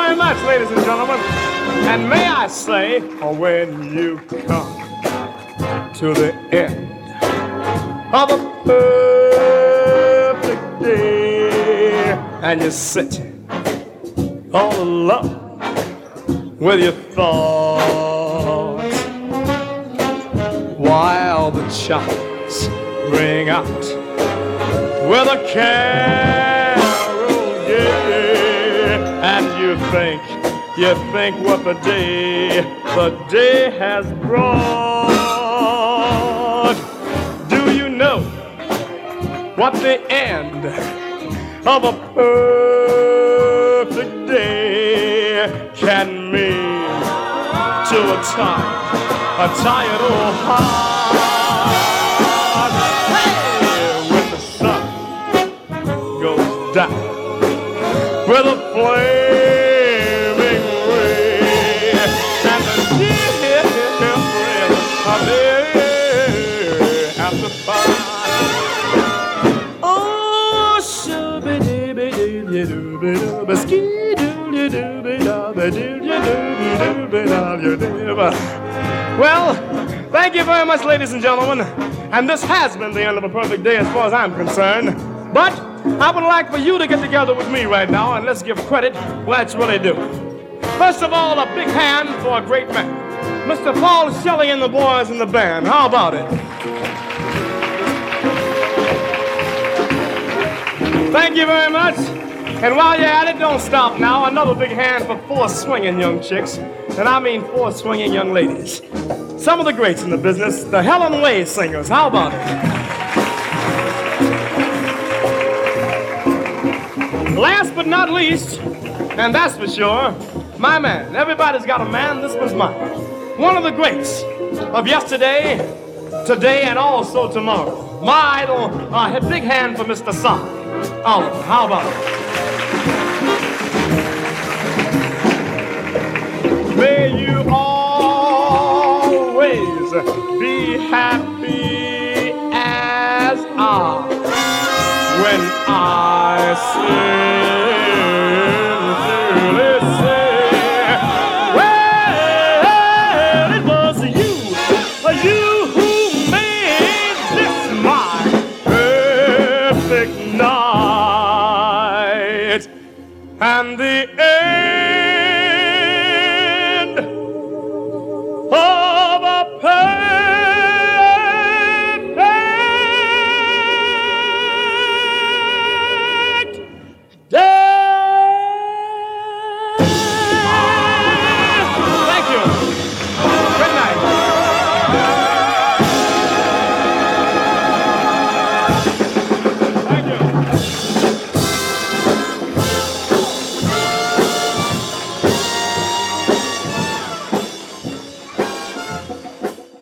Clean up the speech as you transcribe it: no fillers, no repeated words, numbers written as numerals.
very much, ladies and gentlemen. And may I say, when you come to the end of a perfect day and you sit all alone with your thoughts while the chimes ring out with a carol, yeah, and you think what the day has brought. Do you know what the end of a perfect day can mean to a tired old heart? Hey, when the sun goes down with a flaming ray and the dear friends are there after five. Oh, well, thank you very much, ladies and gentlemen. And this has been the end of a perfect day as far as I'm concerned. But I would like for you to get together with me right now and let's give credit where it's really due. First of all, a big hand for a great man, Mr. Paul Shelley and the boys in the band. How about it? Thank you very much. And while you're at it, don't stop now. Another big hand for 4 swinging young chicks. And I mean 4 swinging young ladies. Some of the greats in the business, the Helen Way singers. How about it? Last but not least, and that's for sure, my man. Everybody's got a man, this one's mine. One of the greats of yesterday, today, and also tomorrow. My idol, a big hand for Mr. Son. Oliver, how about it? May you always be happy as I when I sincerely say, well, it was you who made this my perfect night, and the